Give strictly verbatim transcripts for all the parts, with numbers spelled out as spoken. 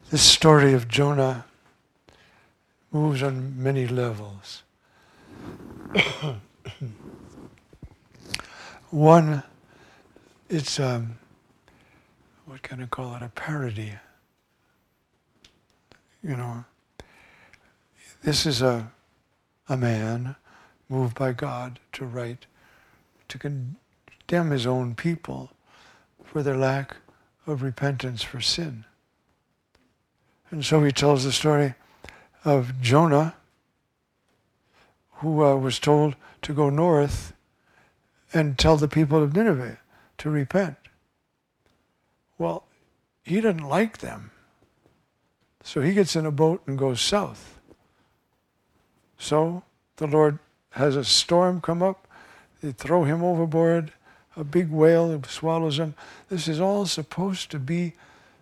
This story of Jonah moves on many levels. One, it's, um, what can I call it, a parody. You know, this is a, a man moved by God to write, to condemn his own people for their lack of repentance for sin. And so he tells the story of Jonah, who uh, was told to go north and tell the people of Nineveh to repent. Well, he didn't like them. So he gets in a boat and goes south. So the Lord has a storm come up. They throw him overboard. A big whale swallows him. This is all supposed to be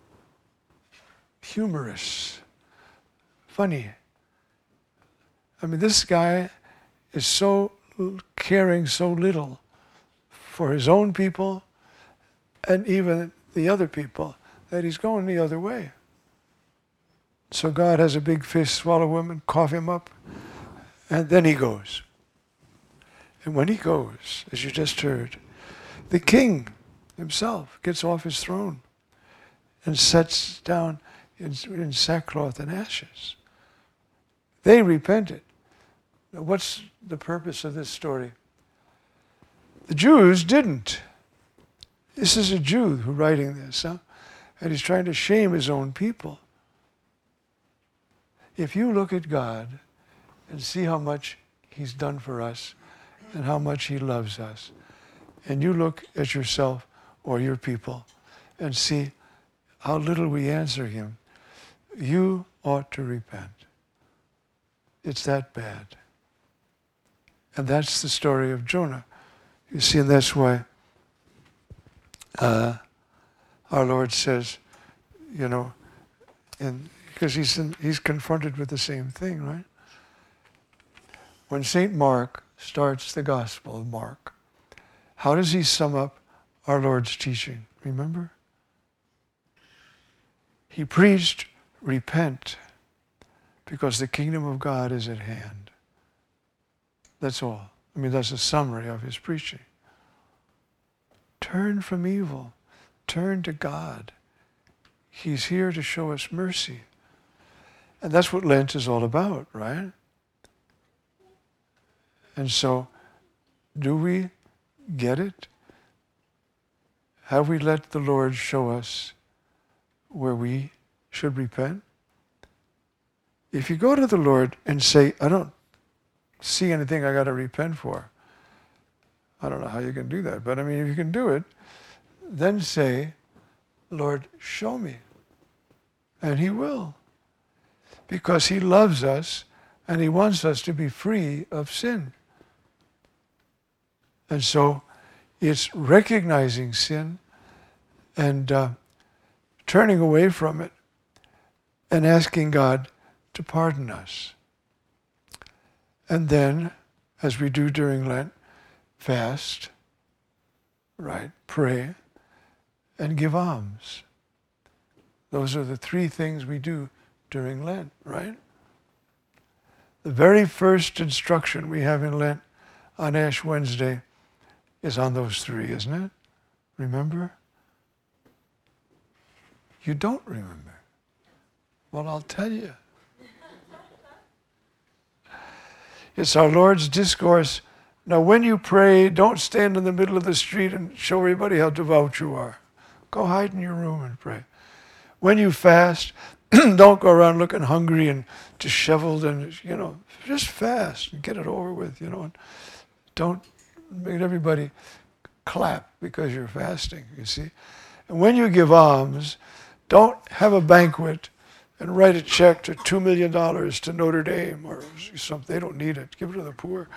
humorous, funny. I mean, this guy is so caring so little for his own people and even the other people that he's going the other way. So God has a big fish swallow him and cough him up, and then he goes. And when he goes, as you just heard, the king himself gets off his throne and sits down in, in sackcloth and ashes. They repented. Now, what's the purpose of this story? The Jews didn't. This is a Jew who's writing this, huh? And he's trying to shame his own people. If you look at God and see how much he's done for us and how much he loves us, and you look at yourself or your people and see how little we answer him, you ought to repent. It's that bad. And that's the story of Jonah. You see, and that's why uh, our Lord says, you know, and because he's in, he's confronted with the same thing, right? When Saint Mark starts the Gospel of Mark, how does he sum up our Lord's teaching? Remember? He preached, repent, because the kingdom of God is at hand. That's all. I mean, that's a summary of his preaching. Turn from evil. Turn to God. He's here to show us mercy. And that's what Lent is all about, right? And so, do we get it? Have we let the Lord show us where we should repent? If you go to the Lord and say, I don't see anything I got to repent for, I don't know how you can do that, but I mean, if you can do it, then say, Lord, show me. And he will. Because he loves us and he wants us to be free of sin. And so it's recognizing sin and uh, turning away from it and asking God to pardon us. And then, as we do during Lent, fast, right, pray, and give alms. Those are the three things we do during Lent, right? The very first instruction we have in Lent on Ash Wednesday is on those three, isn't it? Remember? You don't remember. Well, I'll tell you. It's our Lord's discourse. Now, when you pray, don't stand in the middle of the street and show everybody how devout you are. Go hide in your room and pray. When you fast, don't go around looking hungry and disheveled and, you know, just fast and get it over with, you know. And don't make everybody clap because you're fasting, you see. And when you give alms, don't have a banquet and write a check to two million dollars to Notre Dame or something. They don't need it. Give it to the poor.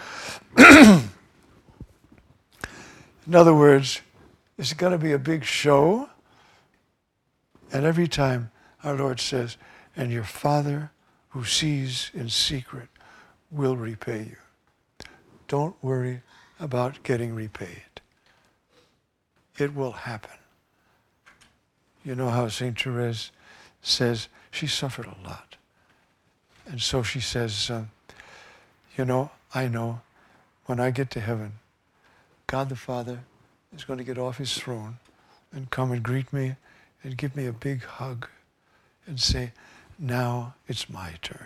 In other words, it's going to be a big show. And every time our Lord says, and your Father who sees in secret will repay you. Don't worry about getting repaid. It will happen. You know how Saint Therese says she suffered a lot. And so she says, uh, you know, I know when I get to heaven, God the Father is going to get off his throne and come and greet me and give me a big hug and say, now it's my turn.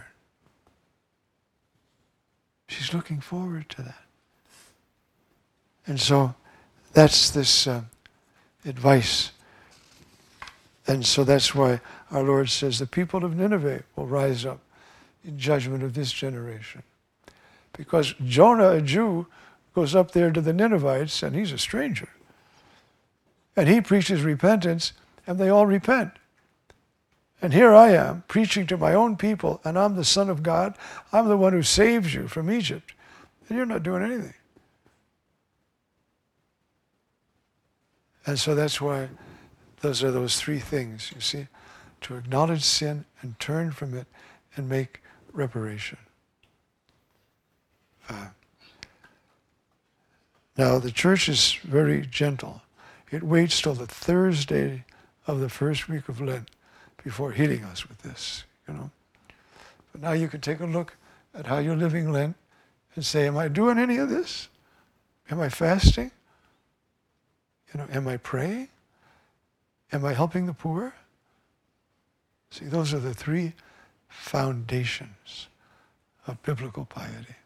She's looking forward to that. And so that's this uh, advice. And so that's why our Lord says the people of Nineveh will rise up in judgment of this generation. Because Jonah, a Jew, goes up there to the Ninevites, and he's a stranger. And he preaches repentance, and they all repent. And here I am, preaching to my own people, and I'm the Son of God. I'm the one who saves you from Egypt. And you're not doing anything. And so that's why those are those three things, you see, to acknowledge sin and turn from it and make reparation. Uh, now, the church is very gentle. It waits till the Thursday of the first week of Lent before hitting us with this, you know. But now you can take a look at how you're living Lent and say, am I doing any of this? Am I fasting? You know, am I praying? Am I helping the poor? See, those are the three foundations of biblical piety.